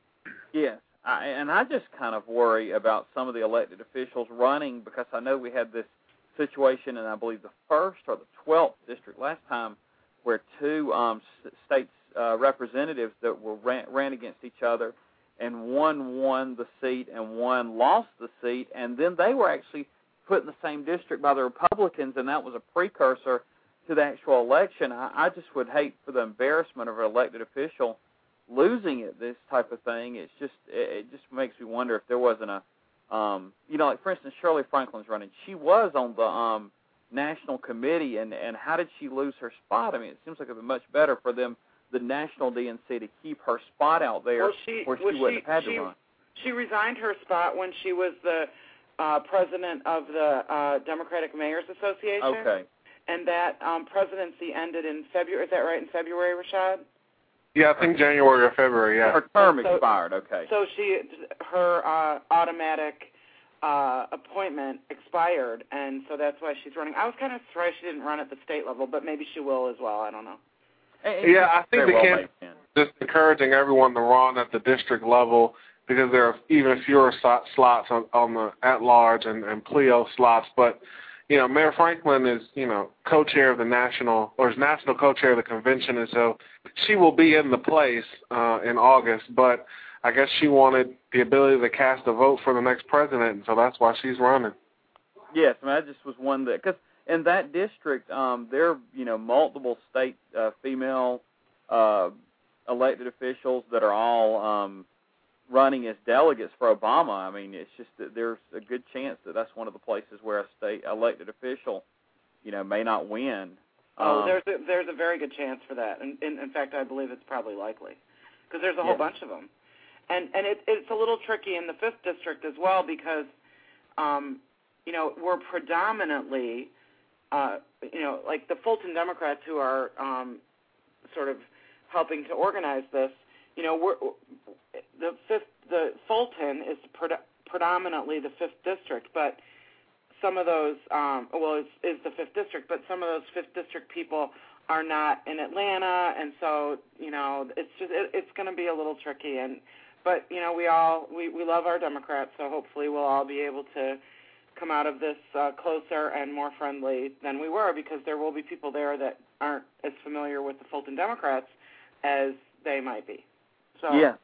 Yes, I, and I just kind of worry about some of the elected officials running, because I know we had this situation in, I believe, the first or the twelfth district last time, where two um, states uh, representatives that were ran, ran against each other, and one won the seat and one lost the seat, and then they were actually put in the same district by the Republicans, and that was a precursor to the actual election. I, I just would hate for the embarrassment of an elected official losing it, this type of thing. It's just, it, it just makes me wonder if there wasn't a, um, you know, like, for instance, Shirley Franklin's running. She was on the um, national committee, and, and how did she lose her spot? I mean, it seems like it would be much better for them, the national D N C, to keep her spot out there well, she, where she well, wouldn't she, have had she, to run. She resigned her spot when she was the uh, president of the uh, Democratic Mayors Association. Okay. And that um, presidency ended in February. Is that right, in February, Rashad? Yeah, I think January or February, yeah. Her term so, expired, okay. So she, her uh, automatic uh, appointment expired, and so that's why she's running. I was kind of surprised she didn't run at the state level, but maybe she will as well. I don't know. Yeah, I think they can just encouraging everyone to run at the district level, because there are even fewer slots on, on the at-large and, and P L O slots. But, you know, Mayor Franklin is, you know, co-chair of the national, or is national co-chair of the convention, and so she will be in the place uh, in August. But I guess she wanted the ability to cast a vote for the next president, and so that's why she's running. Yes, I mean, that just was one that, because in that district, um, there are, you know, multiple state uh, female uh, elected officials that are all um, running as delegates for Obama. I mean, it's just that there's a good chance that that's one of the places where a state elected official, you know, may not win. Oh, um, there's a, there's a very good chance for that. And in, in fact, I believe it's probably likely, because there's a whole yes. bunch of them. And and it, it's a little tricky in the fifth district as well, because, um, you know, we're predominantly, uh, you know, like the Fulton Democrats who are um, sort of helping to organize this. You know, we're, the fifth, the Fulton is pred- predominantly the fifth district, but some of those, um, well, is, is the fifth district, but some of those fifth district people are not in Atlanta, and so you know, it's just it, it's going to be a little tricky. And but you know, we all we, we love our Democrats, so hopefully we'll all be able to come out of this uh, closer and more friendly than we were, because there will be people there that aren't as familiar with the Fulton Democrats as they might be. So, yeah,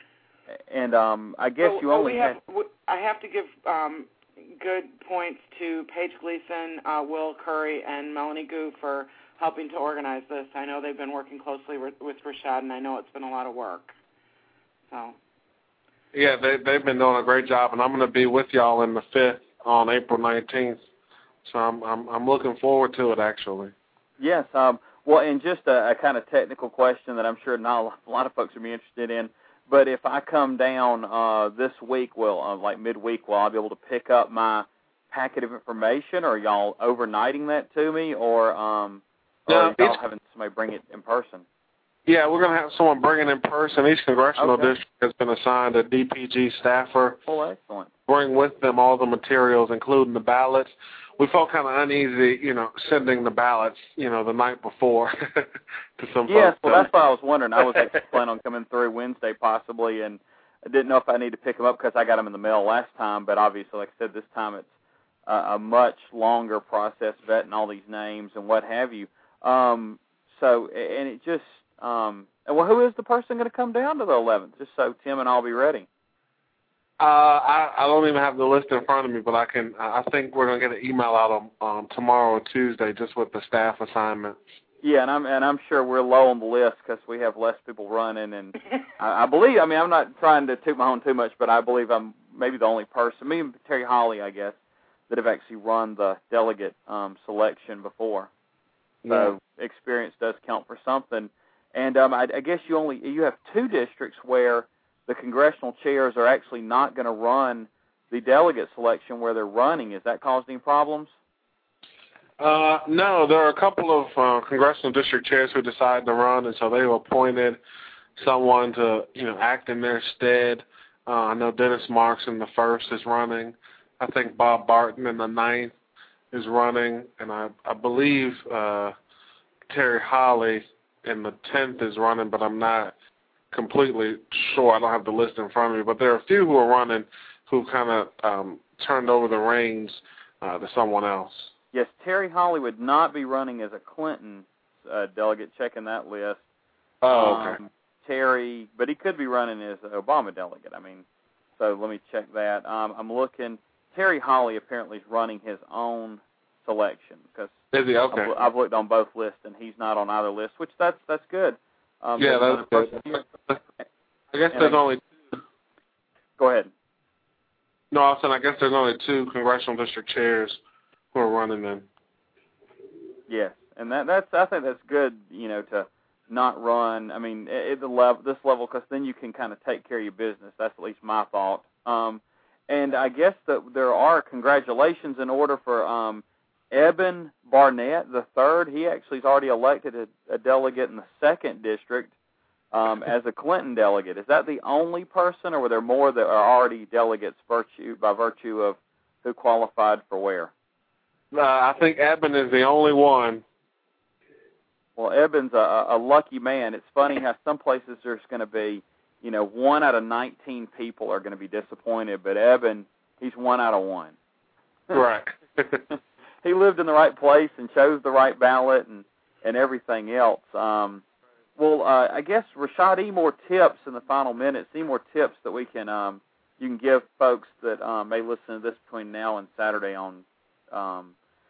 and um, I guess so, you so only we have, had... I have to give um, good points to Paige Gleason, uh, Will Curry, and Melanie Gu for helping to organize this. I know they've been working closely with, with Rashad, and I know it's been a lot of work. So. Yeah, they, they've been doing a great job, and I'm going to be with y'all in the fifth on April nineteenth. So I'm I'm, I'm looking forward to it, actually. Yes. Um, well, and just a, a kind of technical question that I'm sure not a lot of folks will be interested in, but if I come down uh, this week, will uh, like midweek, will I be able to pick up my packet of information, or are y'all overnighting that to me, or, um, or No, are y'all having somebody bring it in person? Yeah, we're going to have someone bring it in person. Each congressional Okay. district has been assigned a D P G staffer. Oh, excellent. Bring with them all the materials, including the ballots. We felt kind of uneasy, you know, sending the ballots, you know, the night before to some yes, folks. well, that's what I was wondering. I was actually planning on coming through Wednesday possibly, and I didn't know if I need to pick them up because I got them in the mail last time, but obviously, like I said, this time it's uh, a much longer process, vetting all these names and what have you. Um, so, and it just, um, well, who is the person going to come down to the eleventh, just so Tim and I'll be ready? Uh, I, I don't even have the list in front of me, but I can. I think we're gonna get an email out on um, tomorrow or Tuesday, just with the staff assignments. Yeah, and I'm and I'm sure we're low on the list because we have less people running, and I, I believe. I mean, I'm not trying to toot my own too much, but I believe I'm maybe the only person. Me and Terry Holly, I guess, that have actually run the delegate um, selection before. So yeah. Experience does count for something. And um, I, I guess you only you have two districts where the congressional chairs are actually not going to run the delegate selection where they're running. Has that caused any problems? Uh, no, there are a couple of uh, congressional district chairs who decided to run, and so they've appointed someone to, you know, act in their stead. Uh, I know Dennis Marks in the first is running. I think Bob Barton in the ninth is running, and I, I believe uh, Terry Holly in the tenth is running, but I'm not completely sure. I don't have the list in front of me, but there are a few who are running who kind of um, turned over the reins uh, to someone else. Yes, Terry Holly would not be running as a Clinton uh, delegate, checking that list. Oh, okay. Um, Terry, but he could be running as an Obama delegate. I mean, so let me check that. Um, I'm looking. Terry Holly apparently is running his own selection because is he? Okay. I've, I've looked on both lists and he's not on either list, which that's that's good. Um, yeah, that's good. I guess and there's I, only two. Go ahead. No, I was saying I guess there's only two congressional district chairs who are running them. Yes, and that that's I think that's good. You know, to not run. I mean, at the level this level, because then you can kind of take care of your business. That's at least my thought. Um, and I guess that there are congratulations in order for um, Eben Barnett the third. He actually is already elected a, a delegate in the second district um, as a Clinton delegate. Is that the only person, or were there more that are already delegates virtue by virtue of who qualified for where? Uh, I think Eben is the only one. Well, Eben's a, a lucky man. It's funny how some places there's going to be, you know, one out of nineteen people are going to be disappointed, but Eben, he's one out of one. Right. He lived in the right place and chose the right ballot and, and everything else. Um, well, uh, I guess, Rashad, any more tips in the final minutes, any more tips that we can um, you can give folks that um, may listen to this between now and Saturday on um,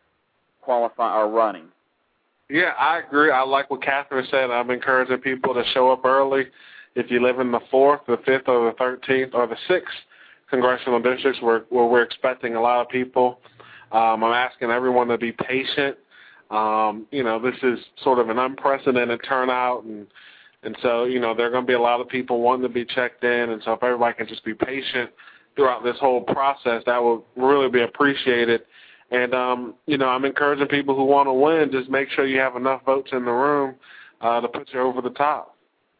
qualify or running? Yeah, I agree. I like what Catherine said. I'm encouraging people to show up early. If you live in the fourth, the fifth, or the thirteenth, or the sixth congressional districts where, where we're expecting a lot of people, um, I'm asking everyone to be patient. Um, you know, this is sort of an unprecedented turnout, and and so, you know, there are going to be a lot of people wanting to be checked in, and so if everybody can just be patient throughout this whole process, that will really be appreciated. And, um, you know, I'm encouraging people who want to win, just make sure you have enough votes in the room uh, to put you over the top.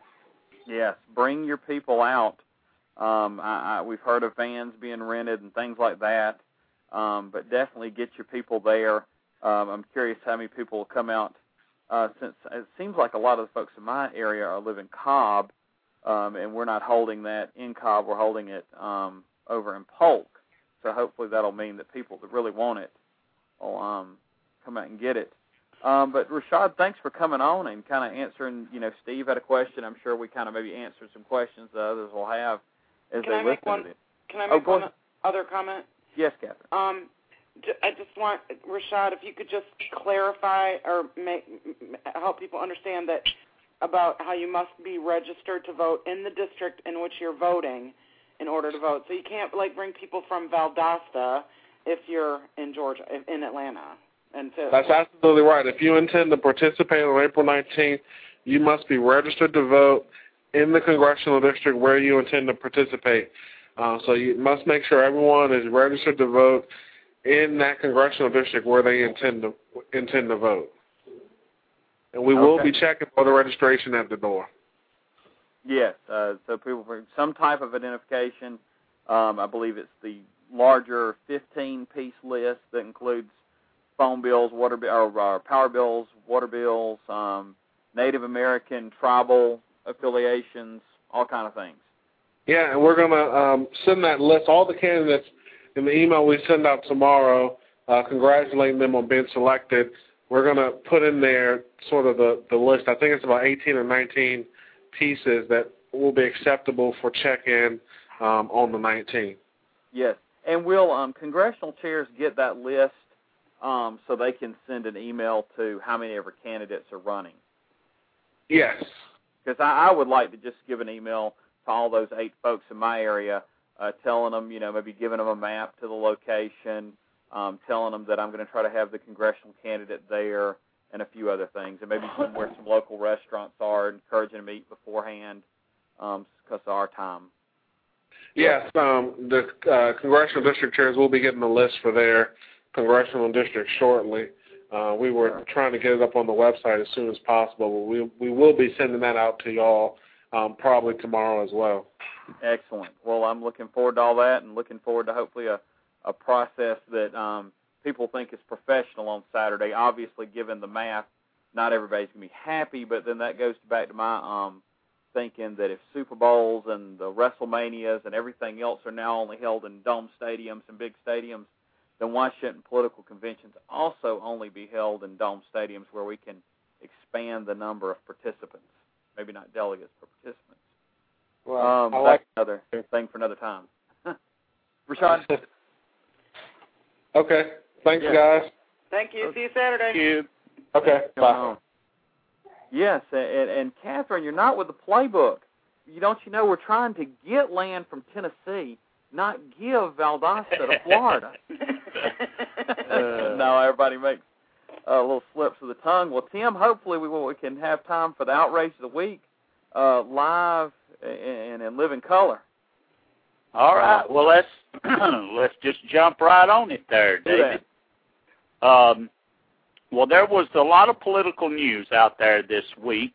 Yes, bring your people out. Um, I, I, we've heard of vans being rented and things like that, um, but definitely get your people there. Um, I'm curious how many people will come out, uh, since it seems like a lot of the folks in my area are live in Cobb, um, and we're not holding that in Cobb. We're holding it um, over in Polk. So hopefully that'll mean that people that really want it will um, come out and get it. Um, but, Rashad, thanks for coming on and kind of answering. You know, Steve had a question. I'm sure we kind of maybe answered some questions that others will have as can they I listen make one, to it. Can I oh, make one ahead. other comment? Yes, Catherine. Um, I just want, Rashad, if you could just clarify or make, help people understand that about how you must be registered to vote in the district in which you're voting in order to vote. So you can't, like, bring people from Valdosta if you're in Georgia, in Atlanta. And so That's absolutely right. If you intend to participate on April nineteenth, you must be registered to vote in the congressional district where you intend to participate. Uh, so you must make sure everyone is registered to vote in that congressional district where they intend to intend to vote. And we will Okay. be checking for the registration at the door. Yes, uh, so people bring some type of identification. Um, I believe it's the larger fifteen-piece list that includes phone bills, water or, or power bills, water bills, um, Native American, tribal affiliations, all kind of things. Yeah, and we're going to um, send that list, all the candidates, in the email we send out tomorrow, uh, congratulating them on being selected. We're going to put in there sort of the, the list. I think it's about eighteen or nineteen pieces that will be acceptable for check-in um, on the nineteenth. Yes, and will um, congressional chairs get that list um, so they can send an email to how many ever candidates are running? Yes. Because I, I would like to just give an email to all those eight folks in my area, uh, telling them, you know, maybe giving them a map to the location, um, telling them that I'm going to try to have the congressional candidate there and a few other things, and maybe somewhere some local restaurants are, encouraging them to eat beforehand um, because of our time. Yes, um, the uh, congressional district chairs will be getting a list for their congressional district shortly. Uh, we were trying to get it up on the website as soon as possible, but we we will be sending that out to y'all um, probably tomorrow as well. Excellent. Well, I'm looking forward to all that, and looking forward to hopefully a, a process that um, people think is professional on Saturday. Obviously, given the math, not everybody's going to be happy, but then that goes back to my um, thinking that if Super Bowls and the WrestleManias and everything else are now only held in dome stadiums and big stadiums, then why shouldn't political conventions also only be held in dome stadiums where we can expand the number of participants? Maybe not delegates, but participants. Well, um, I like that's another thing for another time. Rashad? Okay. Thanks, yeah. guys. Thank you. See you Saturday. Thank you. Okay. Bye. Yes, and, and Catherine, you're not with the playbook. You don't you know we're trying to get land from Tennessee, not give Valdosta to Florida. uh, no, everybody makes uh, little slips of the tongue. Well, Tim, hopefully we, will, we can have time for the outrage of the week uh, live and in living color. All right. Well, let's let's just jump right on it there, David. Um, well, there was a lot of political news out there this week.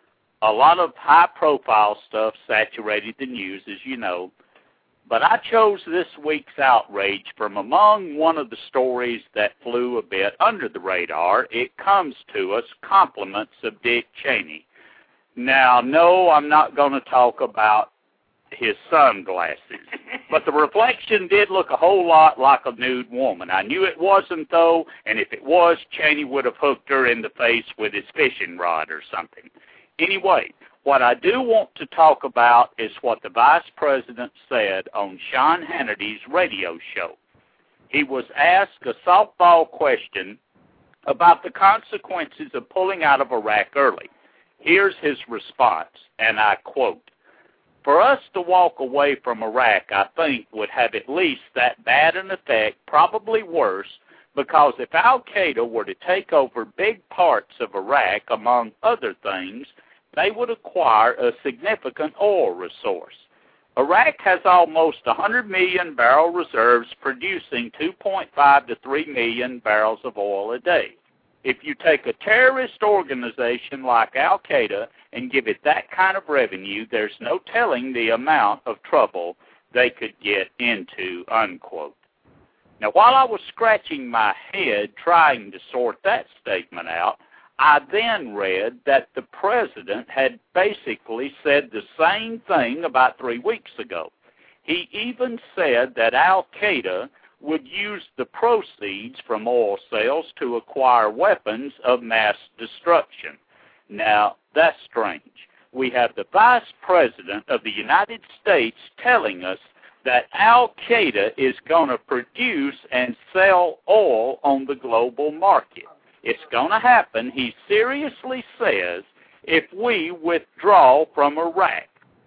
A lot of high-profile stuff saturated the news, as you know. But I chose this week's outrage from among one of the stories that flew a bit under the radar. It comes to us, compliments of Dick Cheney. Now, no, I'm not going to talk about his sunglasses, but the reflection did look a whole lot like a nude woman. I knew it wasn't, though, and if it was, Cheney would have hooked her in the face with his fishing rod or something. Anyway, what I do want to talk about is what the Vice President said on Sean Hannity's radio show. He was asked a softball question about the consequences of pulling out of Iraq early. Here's his response, and I quote, "For us to walk away from Iraq, I think, would have at least that bad an effect, probably worse, because if al-Qaeda were to take over big parts of Iraq, among other things, they would acquire a significant oil resource. Iraq has almost one hundred million barrel reserves producing two point five to three million barrels of oil a day. If you take a terrorist organization like al-Qaeda and give it that kind of revenue, there's no telling the amount of trouble they could get into," unquote. Now, while I was scratching my head trying to sort that statement out, I then read that the president had basically said the same thing about three weeks ago. He even said that al-Qaeda would use the proceeds from oil sales to acquire weapons of mass destruction. Now, that's strange. We have the Vice President of the United States telling us that al-Qaeda is going to produce and sell oil on the global market. It's going to happen, he seriously says, if we withdraw from Iraq.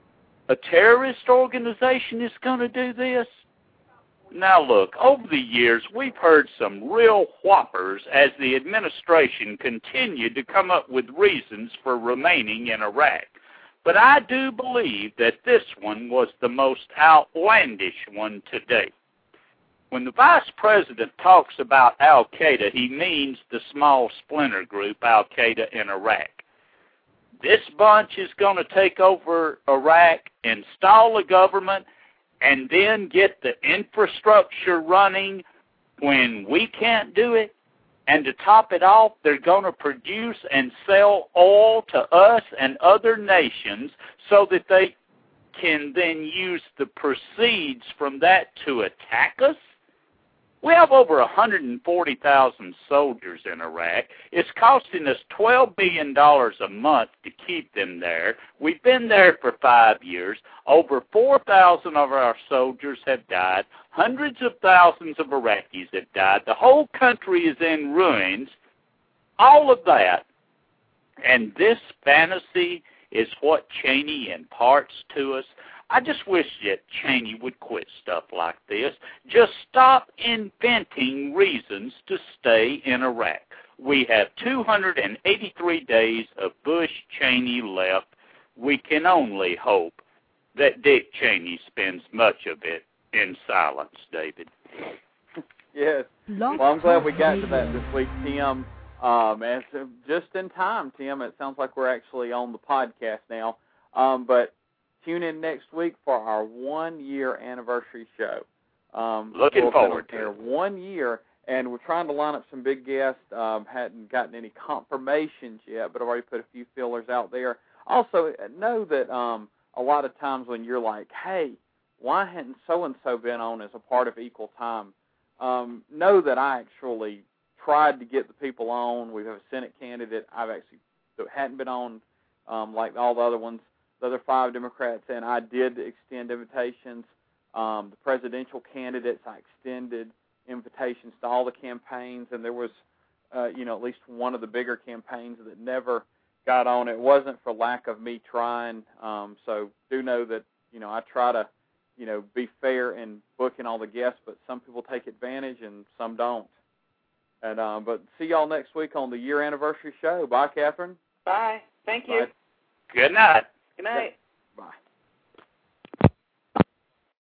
A terrorist organization is going to do this? Now look, over the years, we've heard some real whoppers as the administration continued to come up with reasons for remaining in Iraq. But I do believe that this one was the most outlandish one to date. When the Vice President talks about al-Qaeda, he means the small splinter group al-Qaeda in Iraq. This bunch is going to take over Iraq, install a government, and then get the infrastructure running when we can't do it. And to top it off, they're going to produce and sell oil to us and other nations so that they can then use the proceeds from that to attack us? We have over one hundred forty thousand soldiers in Iraq. It's costing us twelve billion dollars a month to keep them there. We've been there for five years. Over four thousand of our soldiers have died. Hundreds of thousands of Iraqis have died. The whole country is in ruins. All of that. And this fantasy is what Cheney imparts to us. I just wish that Cheney would quit stuff like this. Just stop inventing reasons to stay in Iraq. We have two hundred eighty-three days of Bush-Cheney left. We can only hope that Dick Cheney spends much of it in silence, David. Yes. Well, I'm glad we got to that this week, Tim. Um, and so just in time, Tim. It sounds like we're actually on the podcast now. Um, but tune in next week for our one-year anniversary show. Um, Looking we'll forward to it. One year, and we're trying to line up some big guests. Um, hadn't gotten any confirmations yet, but I've already put a few fillers out there. Also, know that um, a lot of times when you're like, hey, why hadn't so-and-so been on as a part of Equal Time? Um, know that I actually tried to get the people on. We have a Senate candidate I've actually that hadn't been on um, like all the other ones, the other five Democrats, and I did extend invitations. Um, the presidential candidates, I extended invitations to all the campaigns, and there was, uh, you know, at least one of the bigger campaigns that never got on. It wasn't for lack of me trying. Um, so do know that, you know, I try to, you know, be fair in booking all the guests, but some people take advantage and some don't. And um, but see y'all next week on the year anniversary show. Bye, Catherine. Bye. Thank you. Bye. Good night. Good night.